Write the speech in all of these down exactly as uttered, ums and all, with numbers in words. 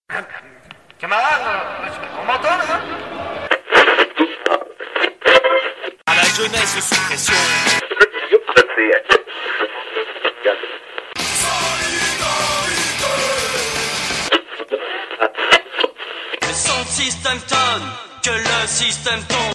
Camarade, on m'entend là? À la jeunesse sous pression. Le son système tonne, que le système tombe.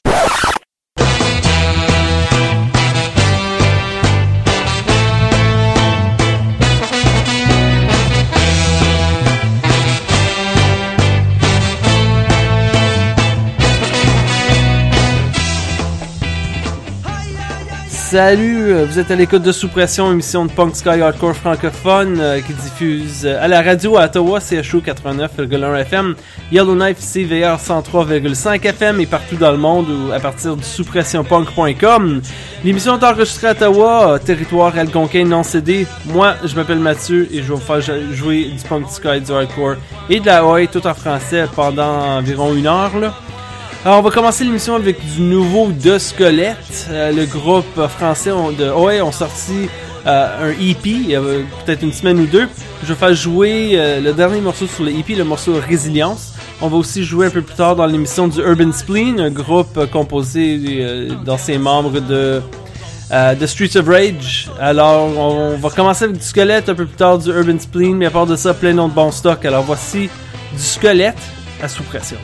Salut, vous êtes à l'écoute de Sous Pression, émission de punk sky hardcore francophone euh, qui diffuse à la radio à Ottawa, C H O quatre-vingt-neuf virgule un F M, Yellowknife C V R cent trois virgule cinq F M et partout dans le monde ou à partir du sous pression punk point com. L'émission est enregistrée à Ottawa, territoire algonquin non cédé. Moi, je m'appelle Mathieu et je vais vous faire jouer du punk sky, du hardcore et de la O A tout en français pendant environ une heure là. Alors, on va commencer l'émission avec du nouveau de Squelette. Euh, le groupe français on, de O A ont sorti euh, un E P il y a peut-être une semaine ou deux. Je vais faire jouer euh, le dernier morceau sur le E P, le morceau Résilience. On va aussi jouer un peu plus tard dans l'émission du Urban Spleen, un groupe euh, composé euh, d'anciens membres de, euh, de Streets of Rage. Alors, on va commencer avec du Squelette, un peu plus tard du Urban Spleen, mais à part de ça, plein d'autres bons stocks. Alors, voici du Squelette à Sous Pression.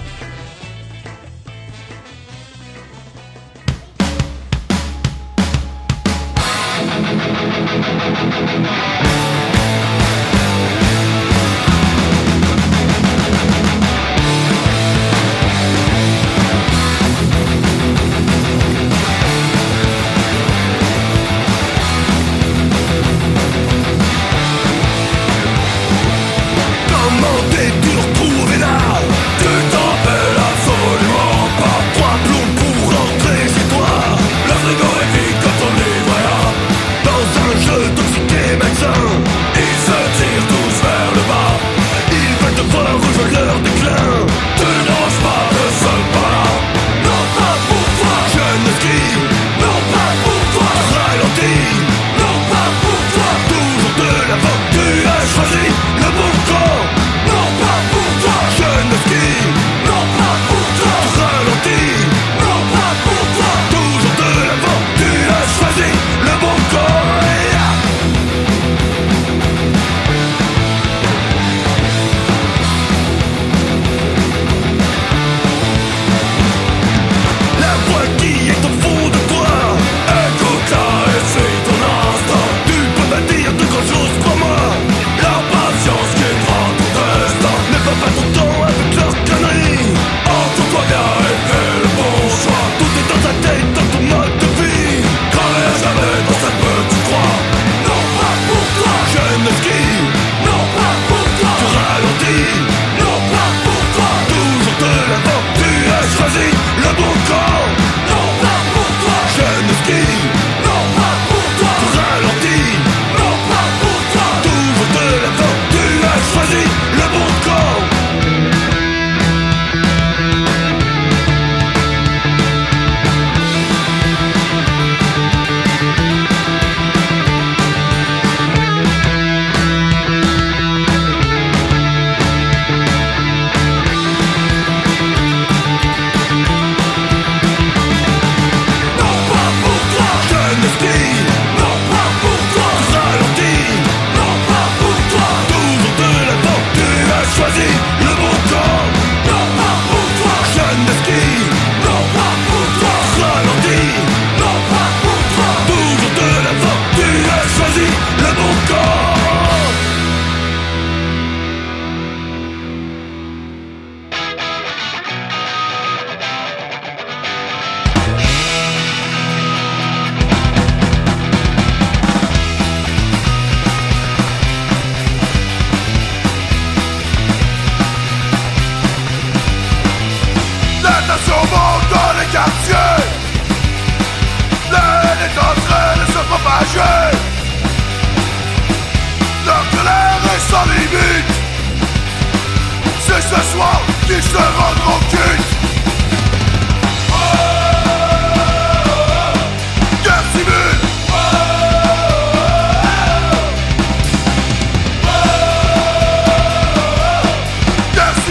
Merci.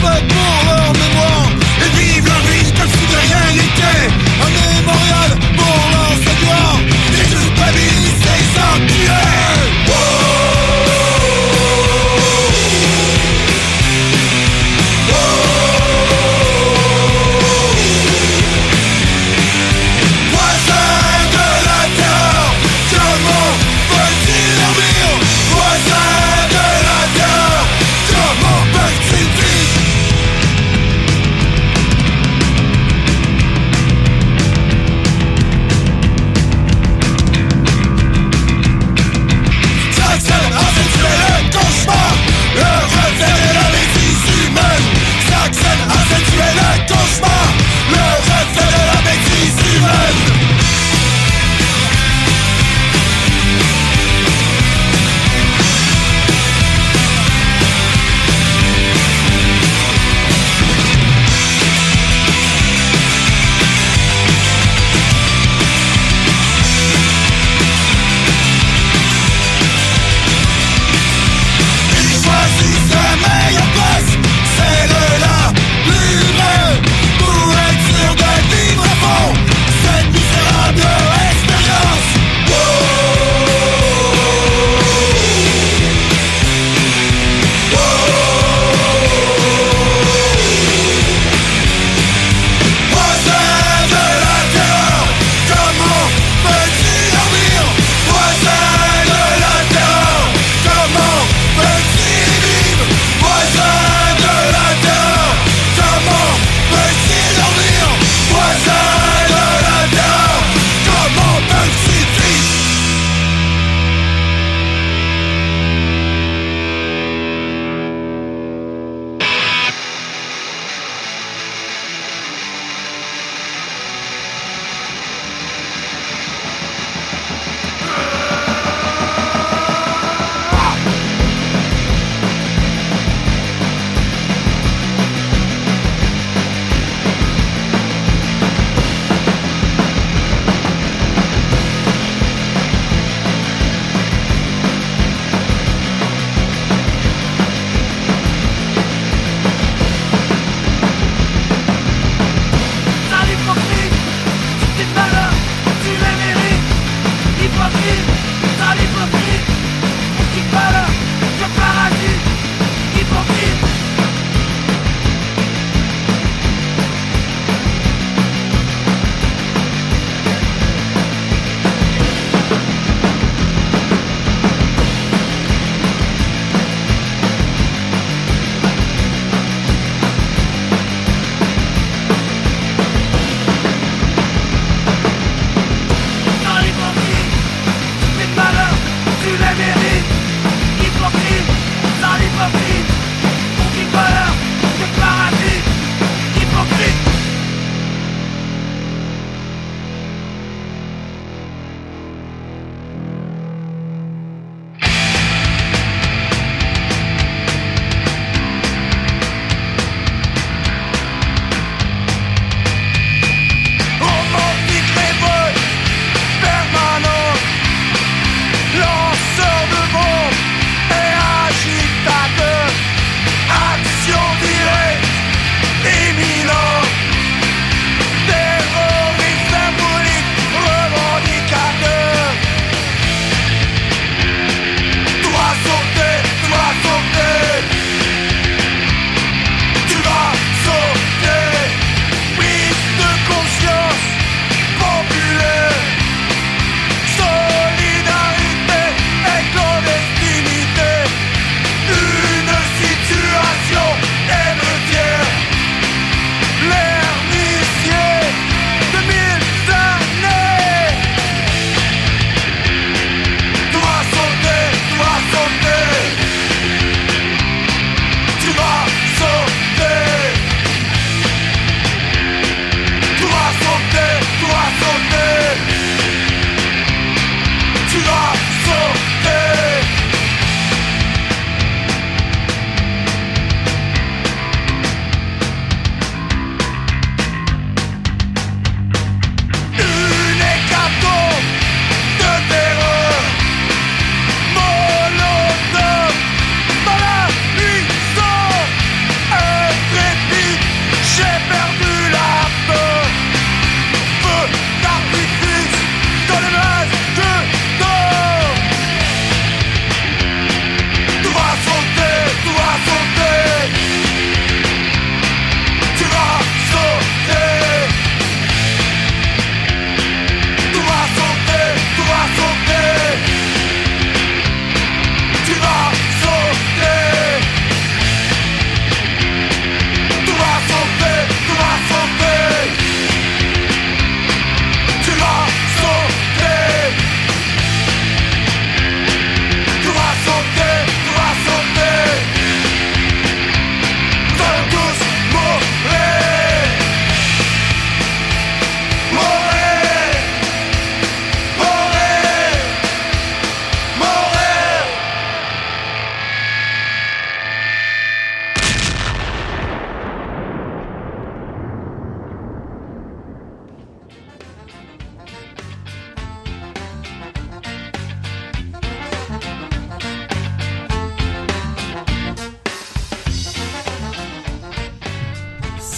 respect pour leur mémoire et vivent leur vie comme si de rien n'était. Un mémorial pour leur gloire, déculpabilise ces enculés.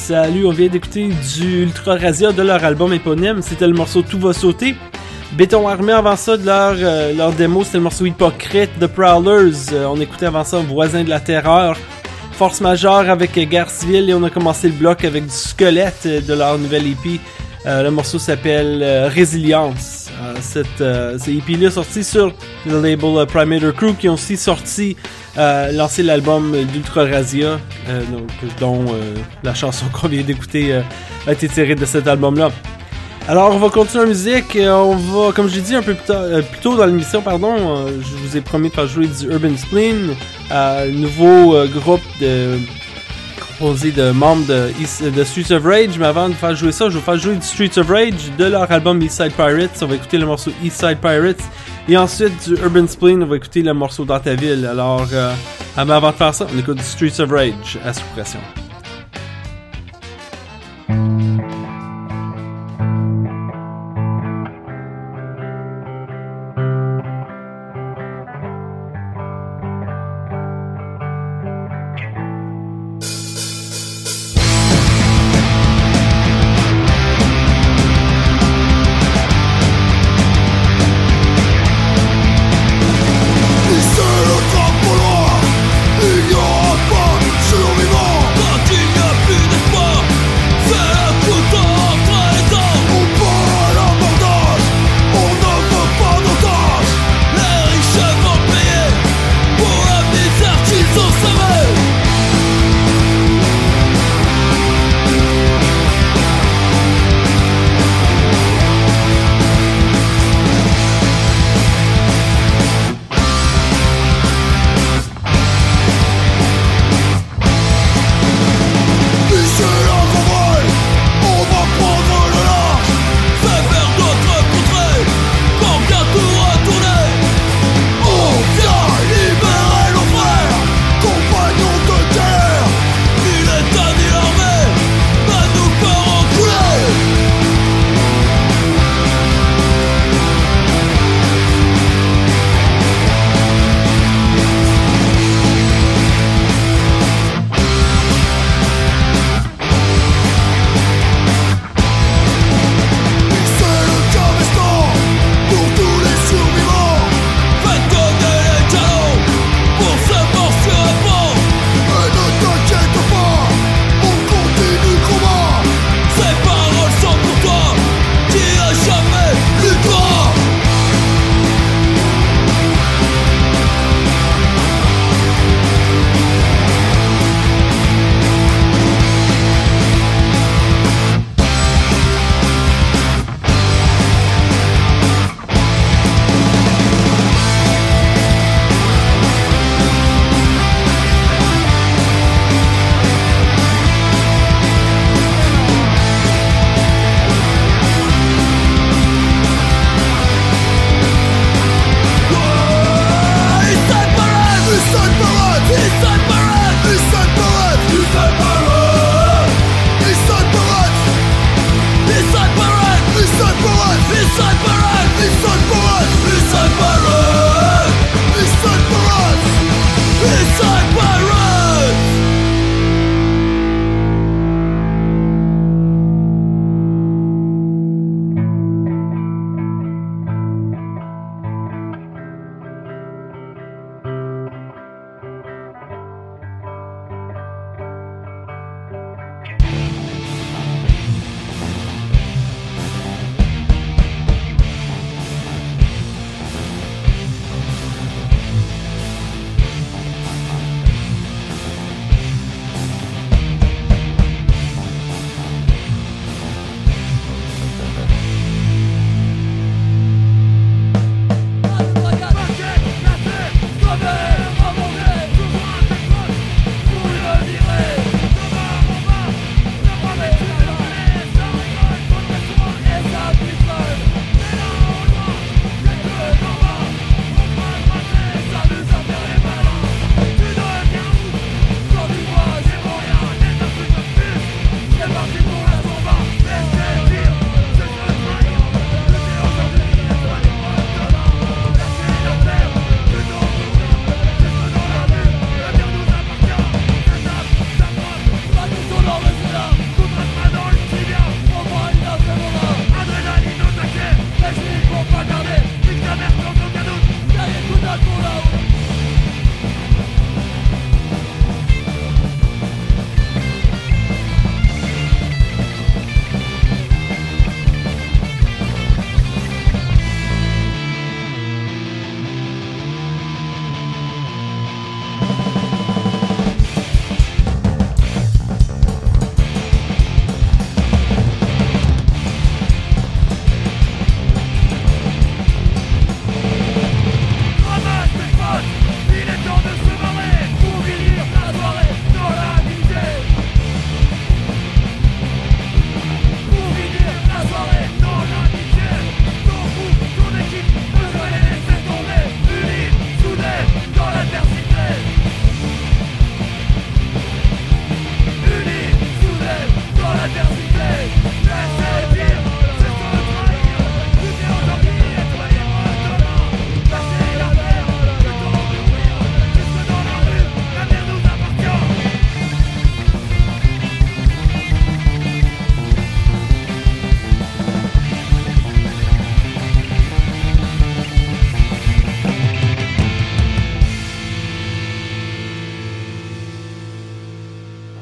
Salut, on vient d'écouter du Ultra Razia de leur album éponyme. C'était le morceau Tout va sauter. Béton Armé avant ça de leur, euh, leur démo, c'était le morceau Hypocrite de Prowlers. Euh, on écoutait avant ça Voisin de la Terreur. Force Majeure avec Guerre Civile et on a commencé le bloc avec du Squelette de leur nouvelle E P. Euh, le morceau s'appelle euh, Résilience. Euh, cette euh, ce E P-là est sorti sur le label euh, Primator Crew qui ont aussi sorti, euh, lancé l'album d'Ultra Razia, euh, donc, dont euh, la chanson qu'on vient d'écouter euh, a été tirée de cet album-là. Alors on va continuer en musique, on va, comme je l'ai dit un peu plus, tard, euh, plus tôt dans l'émission, pardon, euh, je vous ai promis de faire jouer du Urban Spleen, euh, nouveau euh, groupe de, composé de membres de, de Streets of Rage, mais avant de faire jouer ça, je vais faire jouer du Streets of Rage de leur album Eastside Pirates, on va écouter le morceau Eastside Pirates, et ensuite du Urban Spleen, on va écouter le morceau Dans ta ville. Alors, euh, mais avant de faire ça, on écoute du Streets of Rage à Suppression. Il n'y aura pas de survivants.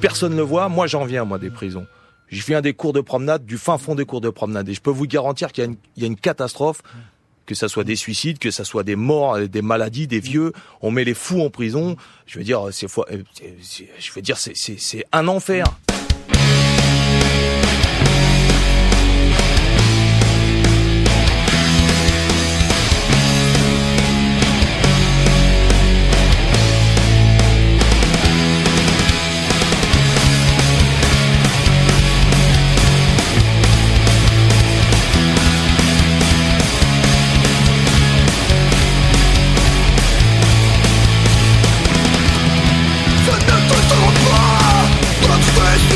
personne ne le voit. Moi, j'en viens, moi, des prisons. Je viens des cours de promenade, du fin fond des cours de promenade. Et je peux vous garantir qu'il y a une, il y a une catastrophe, que ça soit des suicides, que ça soit des morts, des maladies, des vieux. On met les fous en prison. Je veux dire, c'est, c'est, c'est je veux dire, c'est, c'est, c'est un enfer. Je ne t'entends pas. Votre fesse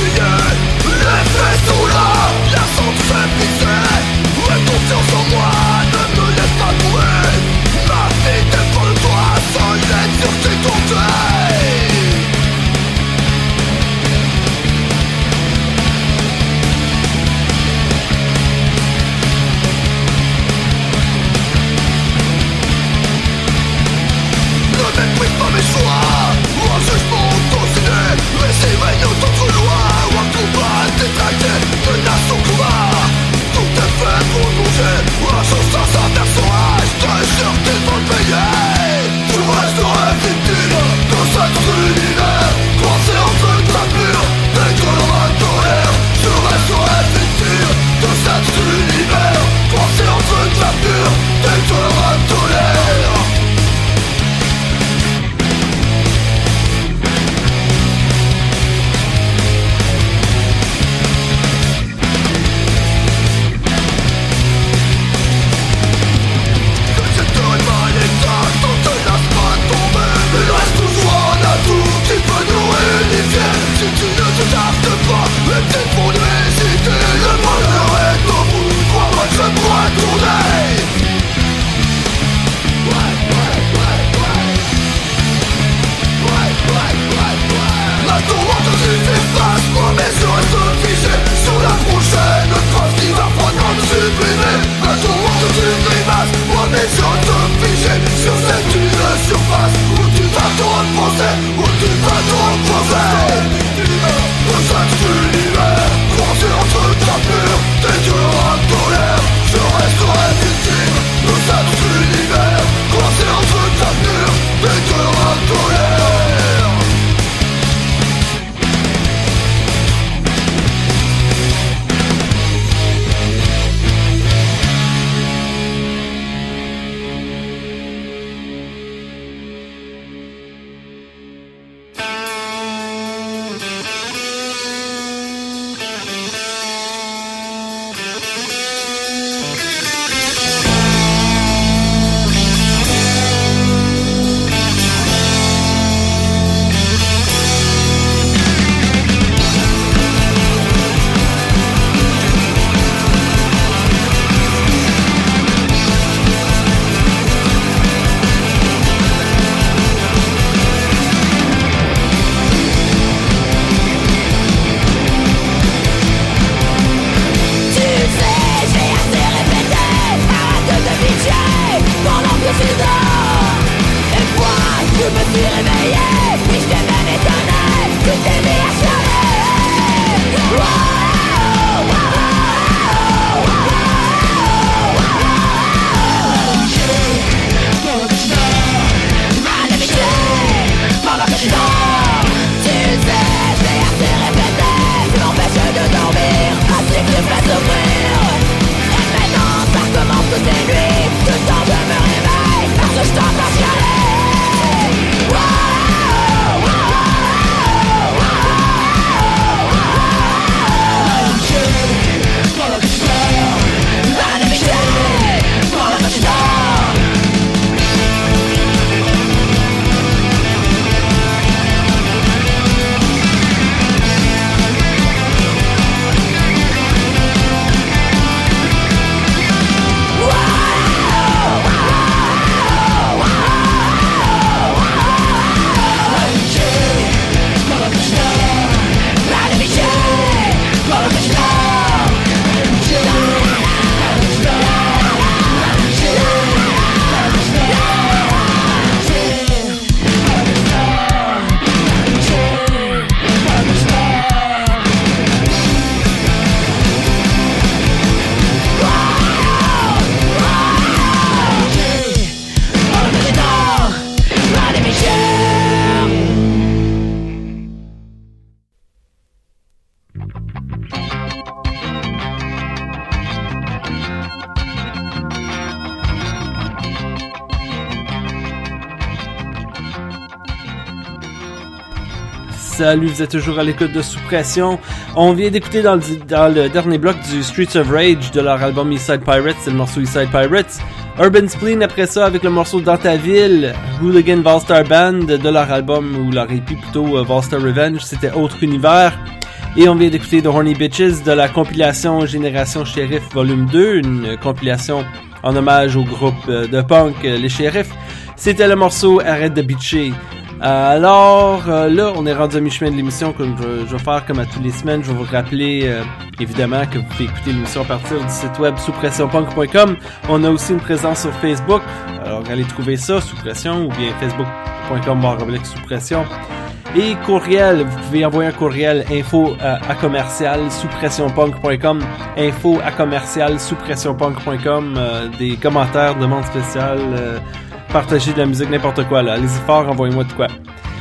Salut, vous êtes toujours à l'écoute de Sous Pression. On vient d'écouter dans le, dans le dernier bloc du Streets of Rage de leur album Eastside Pirates, c'est le morceau Eastside Pirates. Urban Spleen après ça avec le morceau Dans ta ville, Hooligan Valstar Band de leur album, ou leur E P plutôt, uh, Valstar Revenge, c'était Autre Univers. Et on vient d'écouter The Horny Bitches de la compilation Génération Sheriff Volume deux, une compilation en hommage au groupe de punk euh, Les Sheriffs. C'était le morceau Arrête de bitcher. Euh, alors euh, là, on est rendu à mi-chemin de l'émission, comme je, je vais faire comme à tous les semaines. Je vais vous rappeler euh, évidemment que vous pouvez écouter l'émission à partir du site web sous pression punk point com. On a aussi une présence sur Facebook, alors allez trouver ça, Sous Pression, ou bien facebook point com barre oblique sous pression. Et courriel, vous pouvez envoyer un courriel info à, à commercial sous pression punk point com, info à commercial sous pression punk point com, euh, des commentaires, demandes spéciales, euh, partager de la musique, n'importe quoi là. Allez-y fort, envoyez-moi de quoi.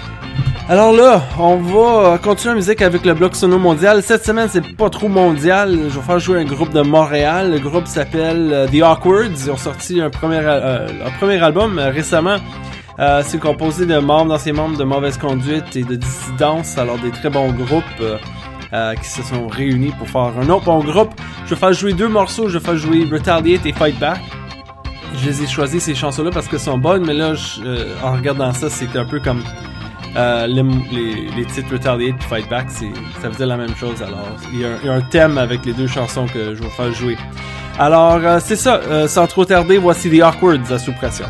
Alors là, on va continuer la musique avec le bloc sono mondial. Cette semaine, c'est pas trop mondial. Je vais faire jouer un groupe de Montréal. Le groupe s'appelle euh, The Awkwards. Ils ont sorti un premier, euh, un premier album euh, récemment. Euh, c'est composé de membres, d'anciens membres de Mauvaise Conduite et de Dissidence. Alors des très bons groupes euh, euh, qui se sont réunis pour faire un autre bon groupe. Je vais faire jouer deux morceaux. Je vais faire jouer Retaliate et Fight Back. Je les ai choisis ces chansons-là parce qu'elles sont bonnes, mais là, je, euh, en regardant ça, c'est un peu comme euh, les, les, les titres Retaliate et Fight Back, c'est, ça faisait la même chose. Alors, il y, a un, il y a un thème avec les deux chansons que je vais faire jouer. Alors, euh, c'est ça. Euh, sans trop tarder, voici The Awkwards à Sous Pression.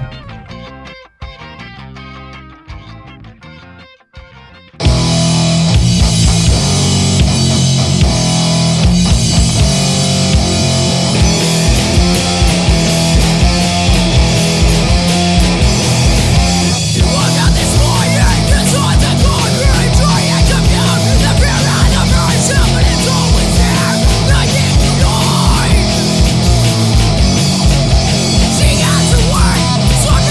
She has to work, so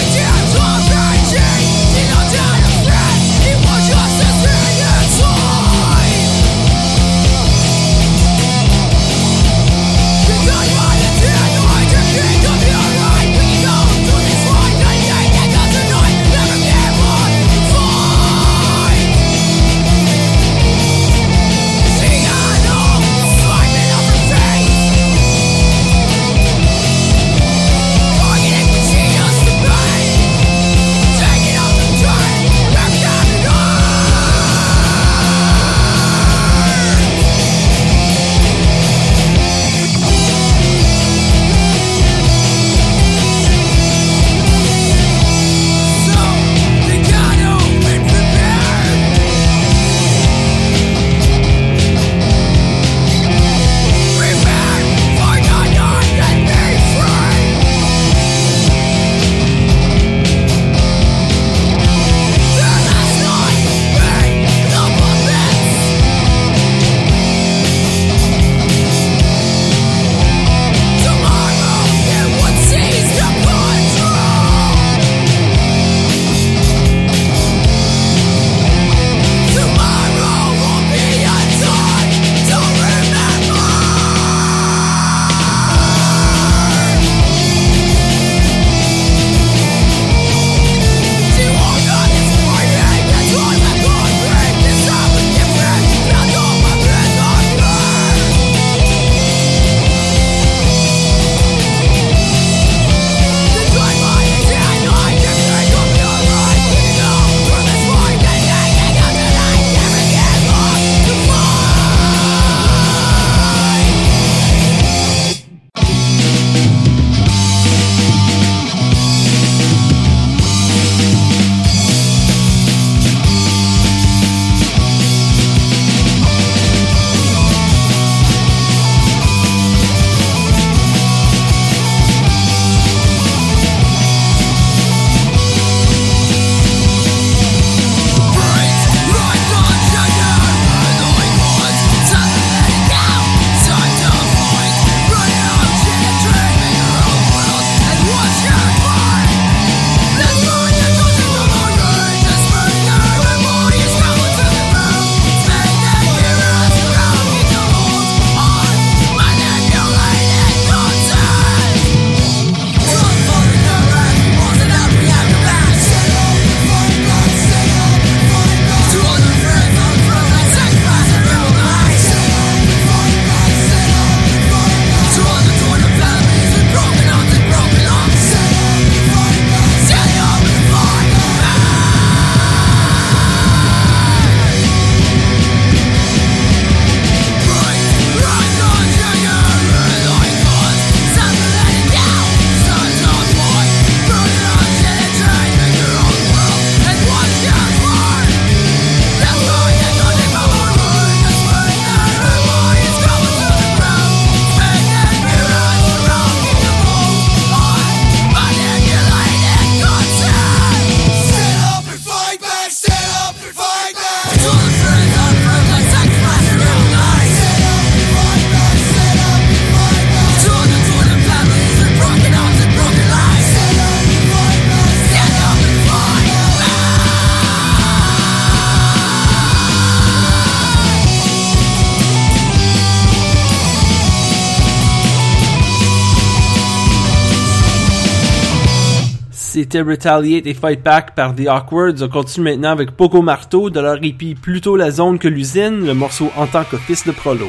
C'était Retaliate et Fight Back par The Awkwards. On continue maintenant avec Pogo Marteau de leur E P Plutôt la zone que l'usine, le morceau En tant que fils de prolo.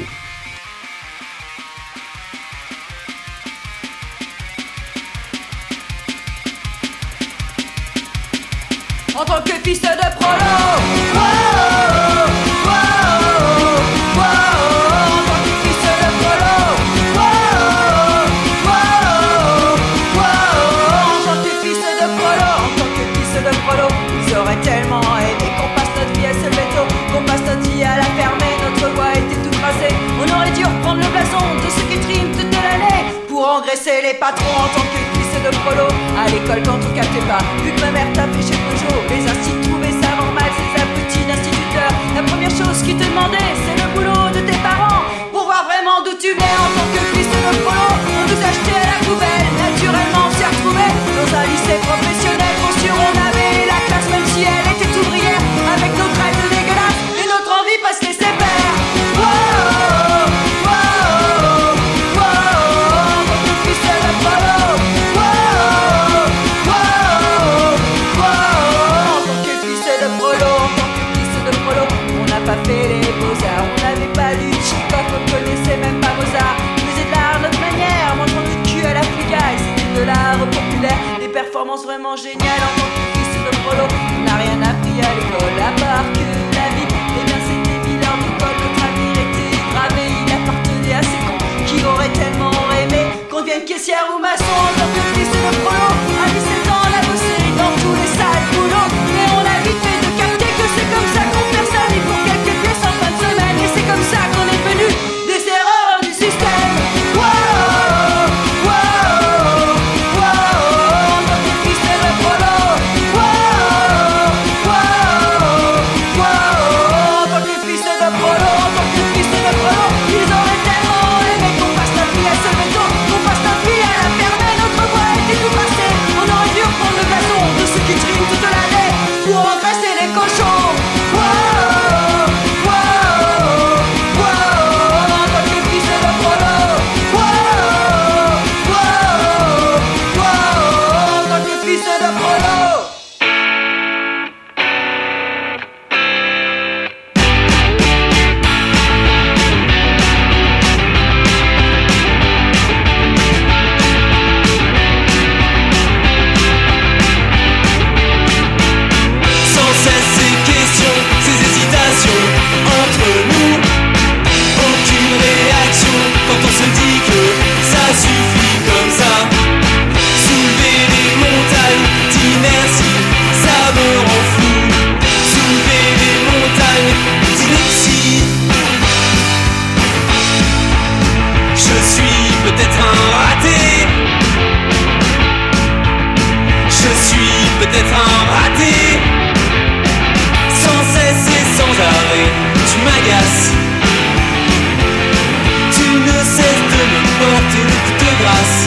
En tant que fils de prolo, wow, wow, wow, en tant que fils de prolo, wow, wow, wow, en tant que fils de prolo, en tant que fils de prolo, ils auraient tellement aimé qu'on passe notre vie à se lever tôt, qu'on passe notre vie à la fermer, notre voix était tout tracée. On aurait dû reprendre le blason de ceux qui triment toute l'année pour engraisser les patrons en tant que fils de prolo. À l'école quand on captait pas, vu que ma mère tapait chez Peugeot, les instituts trouvaient ça normal, ces abrutis d'instituteurs. La première chose qu'ils te demandaient, c'est le boulot de tes parents, pour voir vraiment d'où tu venais en tant que fils de prolo. On nous achetait à la poubelle, naturellement on s'y retrouvait dans un lycée professionnel. Pour sûr on avait la classe même si elle était ouvrière, avec nos rêves dégueulasses et notre envie pas se laisser faire. Wow, wow, wow, en tant que fils de prolo. Pas fait les beaux-arts, on n'avait pas lu Tchekhov, on connaissait même pas Mozart. On faisait de l'art à notre manière, mangeant du cul à la fligaille. C'était de l'art populaire, des performances vraiment géniales en tant que fils de prolo. On n'a rien appris à l'école, à part que la vie, eh bien c'était mille heures d'école. Notre avenir était gravé, il appartenait à ces cons qui auraient tellement aimé qu'on devienne caissière ou maçon. En tant que fils de prolo, à dix-sept ans on a bossé dans tous les sales boulots. Mais on a vite fait de capter que c'est comme ça qu'on perd sa vie pour quelques pièces en fin de semaine. Et c'est comme ça qu'on est venu des erreurs du système. Wow, wow, wow, en tant que fils de prolo. Wow, wow, wow, en tant que fils de prolo, en tant que fils de prolo. Ils auraient tellement aimé qu'on passe notre vie à se lever tôt, qu'on passe notre vie à la fermer. Notre voix était tout passée. On aurait dû reprendre le blason de ceux qui triment toute l'année pour engraisser les cochons. Wow, wow, wow, en tant que fils de prolo. Wow, wow, wow, en tant que fils de prolo. Sans cesse ces questions, ces hésitations entre nous. Aucune réaction quand on se dit que ça suffit comme ça. Soulever des montagnes d'inertie, ça me rend fou. Soulever des montagnes d'inertie. Je suis peut-être un raté. Je suis peut-être un raté. Sans cesse et sans arrêt, tu m'agaces. Tu ne cesses de me porter le coup de grâce.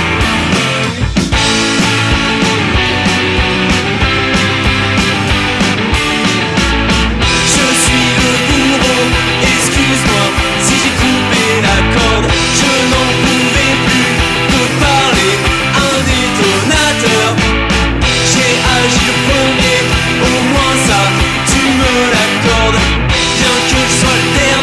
Je suis le bourreau, excuse-moi si j'ai coupé la corde. Je n'en pouvais plus de parler, un détonateur. J'ai agi le premier, au moins ça, tu me l'accordes. Bien que je sois le dernier.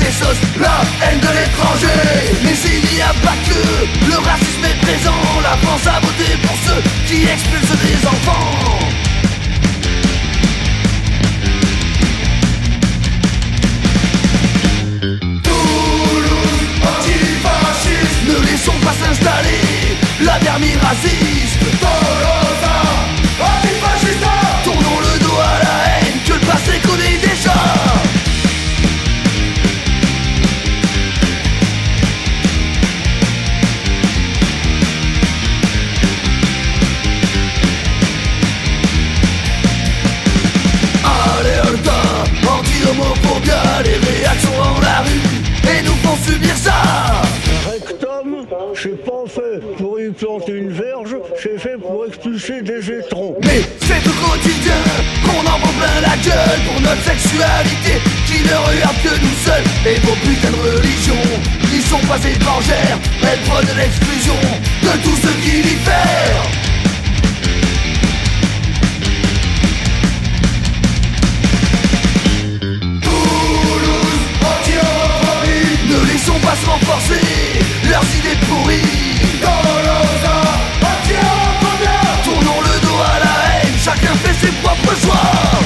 des sauces, la haine de l'étranger. Mais il n'y a pas que le racisme est présent. La France a voté pour ceux qui expulsent des enfants. Toulouse, antifasciste. Ne laissons pas s'installer la vermine raciste. Tolosa, antifasciste. Tournons le dos à la haine que le passé connaît déjà. Anti-homophobia, les réactions dans la rue et nous font subir ça. Rectum, c'est pas fait pour y planter une verge, c'est fait pour expulser des étrons. Mais c'est au quotidien qu'on en prend plein la gueule pour notre sexualité qui ne regarde que nous seuls. Et vos putains de religions, ils sont pas étrangères, elles prennent l'exclusion de tous ceux qui diffèrent. Ne laissons pas se renforcer leurs idées pourries. Tolosa, anti-homophobia. Tournons le dos à la haine, chacun fait ses propres choix.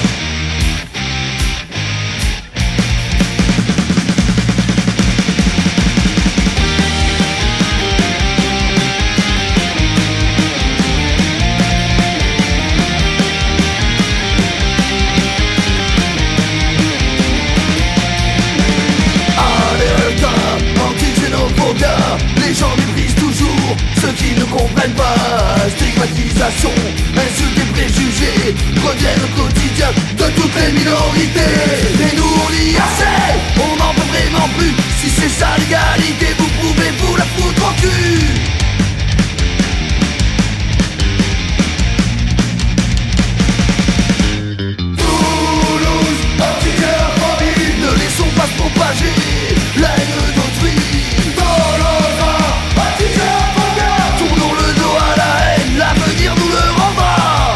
Les gens méprisent toujours ceux qui ne comprennent pas. Stigmatisation, insultes et préjugés reviennent au quotidien de toutes les minorités. Et nous on y assez, on n'en peut vraiment plus. Si c'est ça l'égalité, vous pouvez vous la foutre au cul. Toulouse, anti-homophobie. Ne laissons pas se propager la haine d'autrui. Tournons le dos à la haine, l'avenir nous le rendra.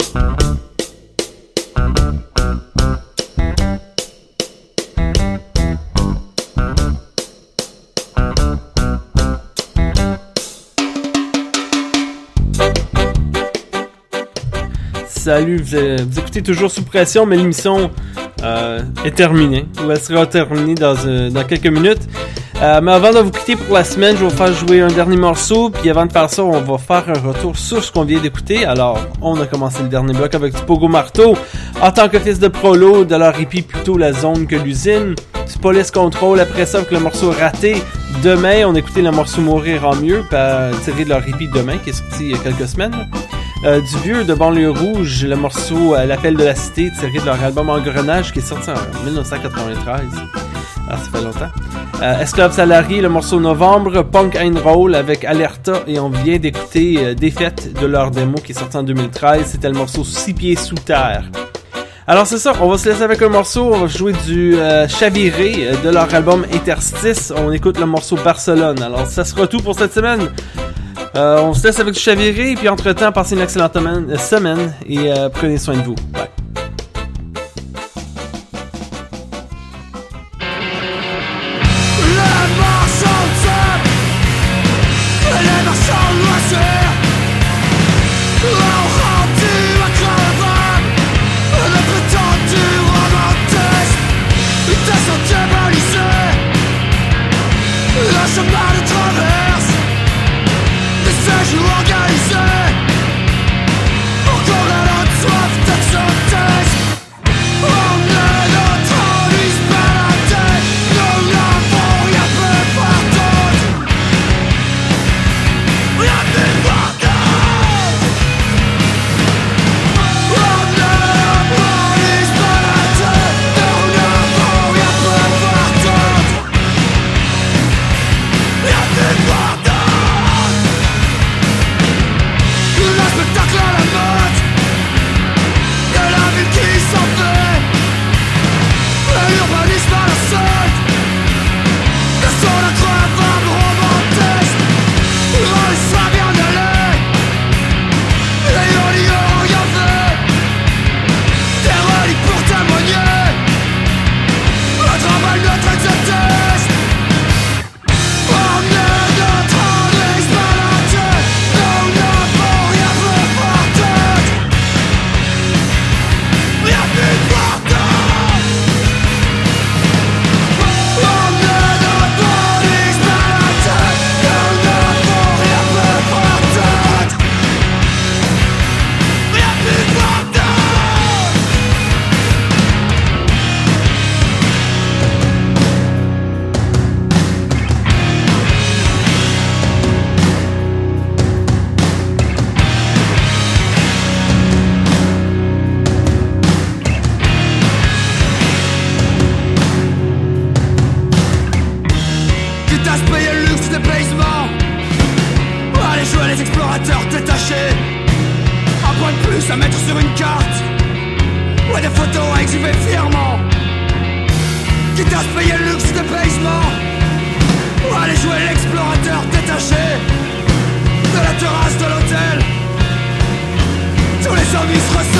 Salut, vous, vous écoutez toujours Sous Pression, mais l'émission euh, est terminée, ou elle sera terminée dans, euh, dans quelques minutes. Euh, mais avant de vous quitter pour la semaine, je vais vous faire jouer un dernier morceau, puis avant de faire ça, on va faire un retour sur ce qu'on vient d'écouter. Alors, on a commencé le dernier bloc avec du Pogo Marteau, en tant que fils de prolo, de leur hippie plutôt la zone que l'usine, du Police Control, après ça avec le morceau Raté. Demain, on a écouté le morceau Mourir en mieux, tiré de leur hippie Demain, qui est sorti il y a quelques semaines. Euh, du vieux de Banlieue Rouge, le morceau euh, L'appel de la cité, tiré de leur album Engrenage qui est sorti en dix-neuf cent quatre-vingt-treize. Alors ça fait longtemps. Euh, Esclave Salarié, le morceau Novembre, Punk Ein Roll avec Alerta, et on vient d'écouter euh, Défaite de leur démo qui est sorti en deux mille treize. C'était le morceau Six pieds sous terre. Alors c'est ça, on va se laisser avec un morceau, on va jouer du euh, Chaviré euh, de leur album Interstice. On écoute le morceau Barcelone. Alors ça sera tout pour cette semaine. Euh, on se laisse avec du Chaviré, puis entre-temps, passez une excellente semaine, euh, semaine et euh, prenez soin de vous. Bye. Tous les services ressemblent.